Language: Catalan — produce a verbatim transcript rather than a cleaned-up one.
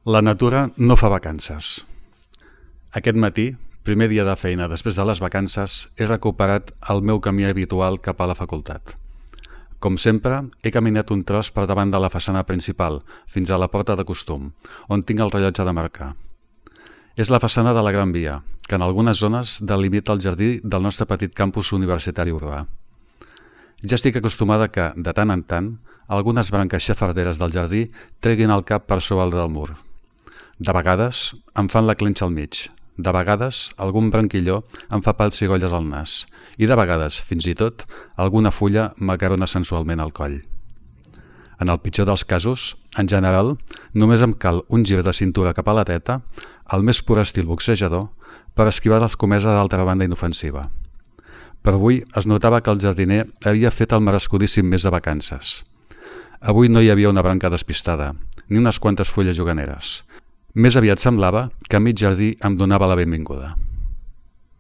La natura no fa vacances. Aquest matí, primer dia de feina després de les vacances, he recuperat el meu camí habitual cap a la facultat. Com sempre, he caminat un tros per davant de la façana principal, fins a la porta de costum, on tinc el rellotge de marcar. És la façana de la Gran Via, que en algunes zones delimita el jardí del nostre petit campus universitari urbà. Ja estic acostumada que, de tant en tant, algunes branques xafarderes del jardí treguin el cap per sobre del mur. De vegades em fan la clenxa al mig, de vegades algun branquilló em fa pessigolles al nas i de vegades, fins i tot, alguna fulla m'acarona sensualment al coll. En el pitjor dels casos, en general, només em cal un gir de cintura cap a la teta, al més pur estil boxejador, per esquivar l'escomesa d'altra banda inofensiva. Per avui es notava que el jardiner havia fet el merescudíssim mes de vacances. Avui no hi havia una branca despistada, ni unes quantes fulles juganeres. Més aviat semblava que mig jardí em donava la benvinguda.